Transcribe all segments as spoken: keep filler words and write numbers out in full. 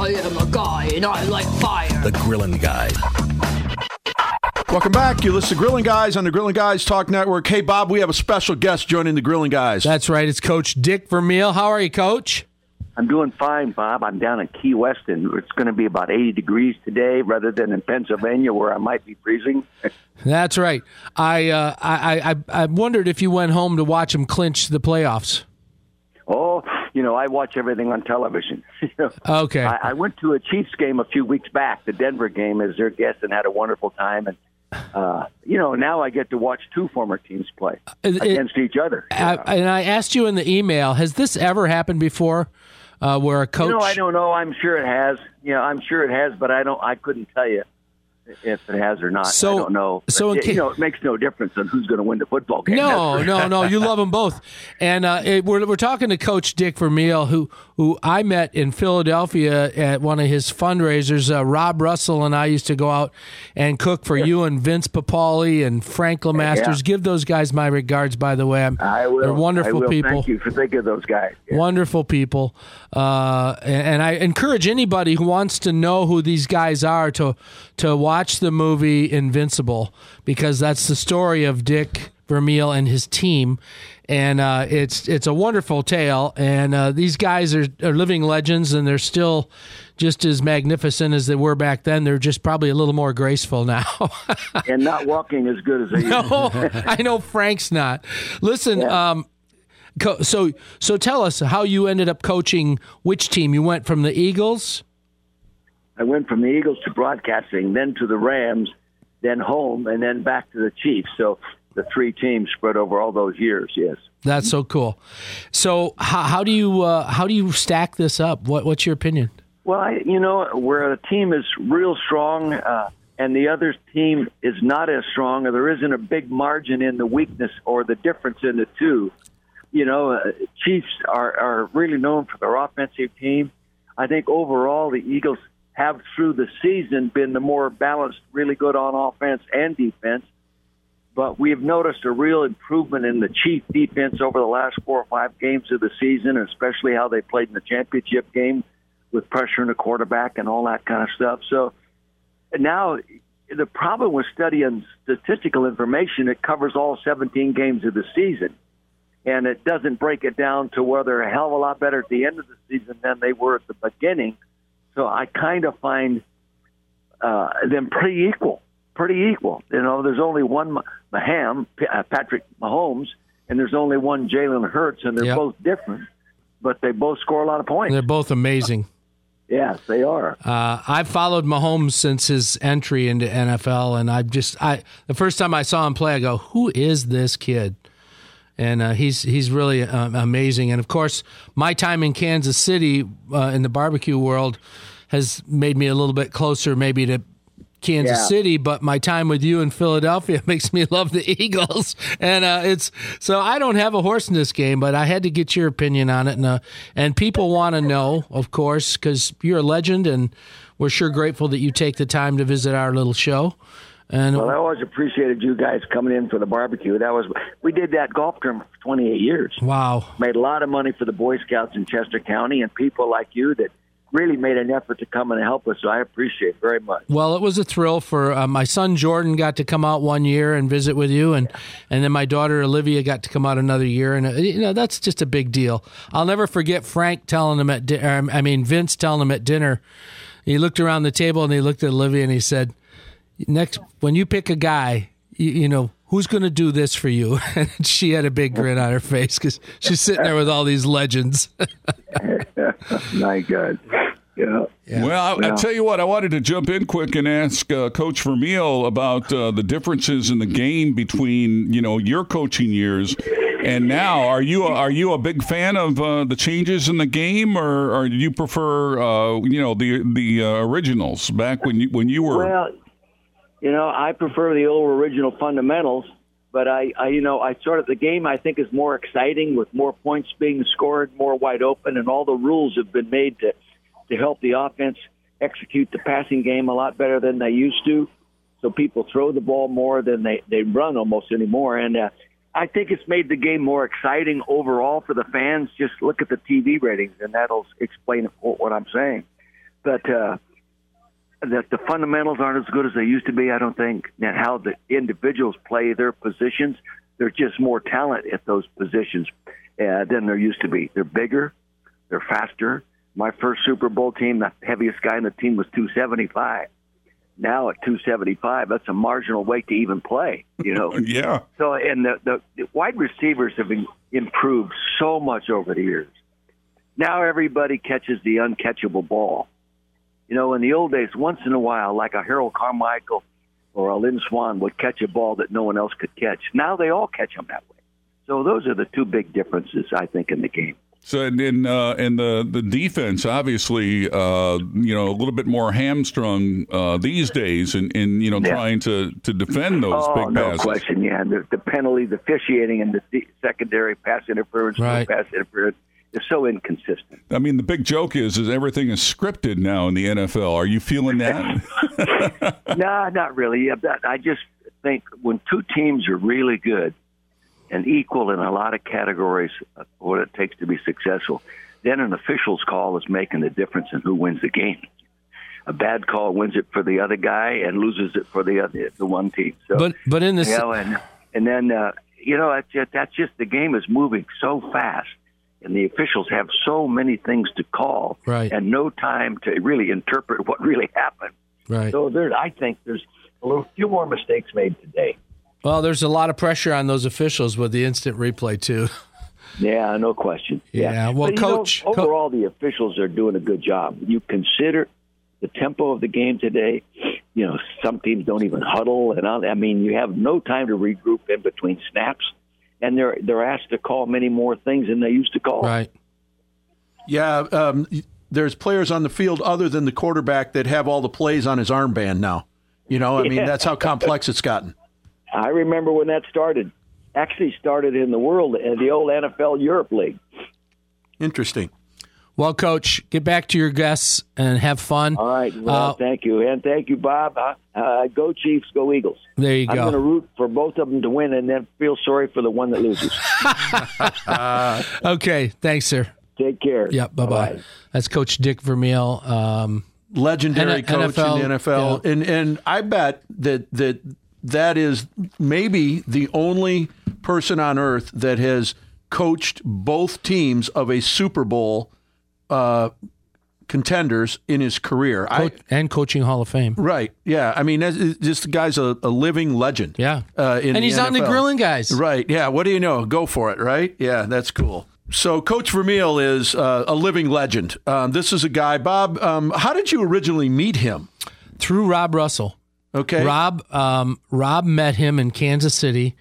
I am a guy and I like fire. The Grillin' Guys. Welcome back. You listen to Grilling Guys on the Grilling Guys Talk Network. Hey, Bob, we have a special guest joining the Grilling Guys. That's right. It's Coach Dick Vermeil. How are you, Coach? I'm doing fine, Bob. I'm down in Key West, and it's going to be about eighty degrees today rather than in Pennsylvania where I might be freezing. That's right. I, uh, I, I, I wondered if you went home to watch them clinch the playoffs. Oh, you know, I watch everything on television. Okay. I, I went to a Chiefs game a few weeks back, the Denver game, as their guest, and had a wonderful time. And Uh, you know, now I get to watch two former teams play it, against each other. I, and I asked you in the email, has this ever happened before, uh, where a coach? You know, I don't know. I'm sure it has. You know, I'm sure it has, but I don't. I couldn't tell you if it has or not. So, I don't know. But, so it, you know, it makes no difference on who's going to win the football game. No, no, no. You love them both. And uh, it, we're we're talking to Coach Dick Vermeil, who who I met in Philadelphia at one of his fundraisers. Uh, Rob Russell and I used to go out and cook for you and Vince Papali and Frank LeMasters. Yeah. Give those guys my regards, by the way. I'm, I will. They're wonderful I will. people. Thank you for thinking of those guys. Yeah. Wonderful people. Uh, and, and I encourage anybody who wants to know who these guys are to to watch the movie Invincible, because that's the story of Dick Vermeil and his team. And uh, it's it's a wonderful tale, and uh, these guys are, are living legends, and they're still just as magnificent as they were back then. They're just probably a little more graceful now. And not walking as good as they used no, to. I know Frank's not. Listen, Yeah. um, co- so so tell us how you ended up coaching which team. You went from the Eagles? I went from the Eagles to broadcasting, then to the Rams, then home, and then back to the Chiefs. So the three teams spread over all those years, yes. That's so cool. So how, how do you uh, how do you stack this up? What what's your opinion? Well, I, you know, where a team is real strong uh, and the other team is not as strong, or there isn't a big margin in the weakness or the difference in the two. You know, uh, Chiefs are, are really known for their offensive team. I think overall the Eagles have through the season been the more balanced, really good on offense and defense. But we have noticed a real improvement in the Chief defense over the last four or five games of the season, especially how they played in the championship game with pressure on the quarterback and all that kind of stuff. So now the problem with studying statistical information, it covers all seventeen games of the season. And it doesn't break it down to where they're a hell of a lot better at the end of the season than they were at the beginning. So I kind of find uh, them pretty equal. Pretty equal. You know, there's only one Maham, uh, Patrick Mahomes, and there's only one Jalen Hurts, and they're Yep. both different, but they both score a lot of points. They're both amazing. Yes, they are. Uh, I've followed Mahomes since his entry into N F L, and I just I the first time I saw him play, I go, "Who is this kid?" And uh, he's he's really uh, amazing. And of course, my time in Kansas City uh, in the barbecue world has made me a little bit closer, maybe to Kansas Yeah. City, but my time with you in Philadelphia makes me love the Eagles, and uh, it's so I don't have a horse in this game, but I had to get your opinion on it, and uh, and people want to know, of course, because you're a legend, and we're sure grateful that you take the time to visit our little show. And Well, I always appreciated you guys coming in for the barbecue. That was we did that golf tournament for twenty-eight years. wow, Made a lot of money for the Boy Scouts in Chester County, and people like you that really made an effort to come and help us. So I appreciate it very much. well, it was a thrill for uh, my son Jordan got to come out one year and visit with you, and and then my daughter Olivia got to come out another year, and uh, you know that's just a big deal. I'll never forget Frank telling him at di- or, I mean Vince telling him at dinner. He looked around the table and he looked at Olivia and he said, "Next, when you pick a guy, you, you know who's going to do this for you." And she had a big grin on her face because she's sitting there with all these legends. My God. Yeah. Yeah. Well, I, Yeah. I tell you what, I wanted to jump in quick and ask uh, Coach Vermeil about uh, the differences in the game between, you know, your coaching years and now. Are you a, are you a big fan of uh, the changes in the game, or, or do you prefer, uh, you know, the the uh, originals back when you when you were? Well, you know, I prefer the old original fundamentals, but I, I, you know, I sort of the game I think is more exciting with more points being scored, more wide open, and all the rules have been made to to help the offense execute the passing game a lot better than they used to. So people throw the ball more than they, they run almost anymore. And uh, I think it's made the game more exciting overall for the fans. Just look at the T V ratings, and that'll explain what I'm saying. but uh, that the fundamentals aren't as good as they used to be, I don't think. And how the individuals play their positions, there's just more talent at those positions uh, than there used to be. They're bigger, they're faster. My first Super Bowl team, the heaviest guy in the team was two seventy-five. Now at two seventy-five, that's a marginal weight to even play, you know. Yeah. So, and the, the, the wide receivers have been improved so much over the years. Now everybody catches the uncatchable ball. You know, in the old days, once in a while, like a Harold Carmichael or a Lynn Swan would catch a ball that no one else could catch. Now they all catch them that way. So those are the two big differences, I think, in the game. So in uh, in the the defense, obviously, uh, you know, a little bit more hamstrung uh, these days, in, in you know Yeah. trying to, to defend those Oh, big no passes. question, yeah. The, the penalty, the officiating, and the de- secondary pass interference, no Right. pass interference is so inconsistent. I mean, the big joke is is everything is scripted now in the N F L. Are you feeling that? No, not really. Yeah, that- I just think when two teams are really good and equal in a lot of categories of what it takes to be successful, then an official's call is making the difference in who wins the game. A bad call wins it for the other guy and loses it for the other, the one team. So, But but in this, you know, and and then uh, you know that's just, that's just the game is moving so fast, and the officials have so many things to call, Right. and no time to really interpret what really happened. right. So there, I think there's a little few more mistakes made today. Well, there's a lot of pressure on those officials with the instant replay too. Yeah, no question. Yeah, well, but, you know, Coach- Co- overall, the officials are doing a good job. You consider the tempo of the game today. You know, some teams don't even huddle, and all, I mean, you have no time to regroup in between snaps, and they're they're asked to call many more things than they used to call. Right. Yeah, um, there's players on the field other than the quarterback that have all the plays on his armband now. You know, I mean, Yeah. that's how complex it's gotten. I remember when that started. Actually, started in the world in the old N F L Europe League. Interesting. Well, Coach, get back to your guests and have fun. All right. Well, Uh, thank you. And thank you, Bob. Uh, uh, go Chiefs, go Eagles. There you I'm go. going to root for both of them to win and then feel sorry for the one that loses. Okay, thanks, sir. Take care. Yep, bye-bye. That's Coach Dick Vermeil. Um, Legendary N- coach NFL, in the N F L. yeah. And and I bet that that that is maybe the only person on earth that has coached both teams of a Super Bowl uh, contenders in his career. I, Co- and Coaching Hall of Fame. right. Yeah. I mean, that's, this guy's a, a living legend. Yeah. Uh, in and the he's on the N F L. Grilling Guys. Right. Yeah. What do you know? Go for it. Right. Yeah. That's cool. So Coach Vermeil is uh, a living legend. Um, this is a guy, Bob. Um, how did you originally meet him? Through Rob Russell. Okay. Rob um, Rob met him in Kansas City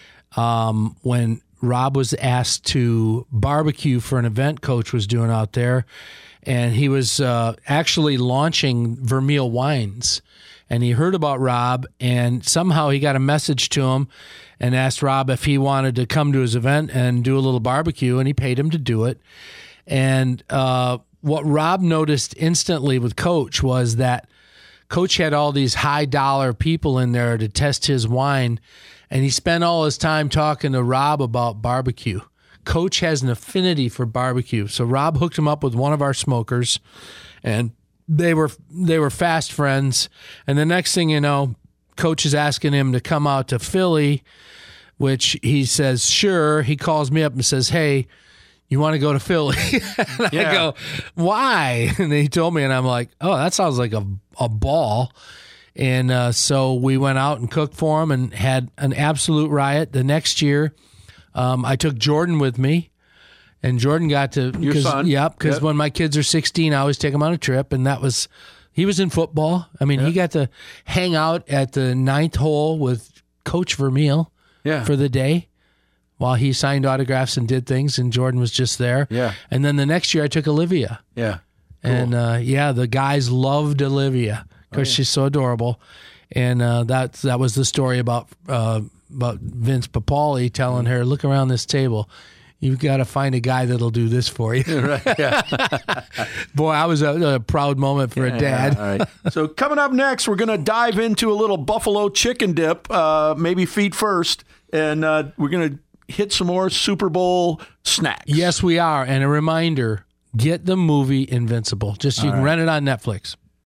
um, when Rob was asked to barbecue for an event Coach was doing out there. And he was uh, actually launching Vermeil Wines. And he heard about Rob, and somehow he got a message to him and asked Rob if he wanted to come to his event and do a little barbecue, and he paid him to do it. And uh, what Rob noticed instantly with Coach was that Coach had all these high-dollar people in there to test his wine, and he spent all his time talking to Rob about barbecue. Coach has an affinity for barbecue, so Rob hooked him up with one of our smokers, and they were they were fast friends. And the next thing you know, Coach is asking him to come out to Philly, which he says, sure. He calls me up and says, hey, you want to go to Philly? And Yeah. I go, why? And he told me, and I'm like, oh, that sounds like a, a ball. And uh, so we went out and cooked for him and had an absolute riot. The next year, um, I took Jordan with me, and Jordan got to Your cause, son. Yep, because Yep. when my kids are sixteen, I always take them on a trip, and that was he was in football. I mean, he got to hang out at the ninth hole with Coach Vermeil Yeah. for the day while he signed autographs and did things, and Jordan was just there. Yeah. And then the next year, I took Olivia. Yeah. And uh, yeah, the guys loved Olivia because she's so adorable, and uh, that that was the story about uh, about Vince Papali telling her, "Look around this table, you've got to find a guy that'll do this for you." Right. Yeah. Boy, I was a, a proud moment for a dad. All right. So coming up next, we're going to dive into a little buffalo chicken dip, uh, maybe feet first, and uh, we're going to hit some more Super Bowl snacks. Yes, we are. And a reminder: get the movie Invincible. Just you All can right. rent it on Netflix.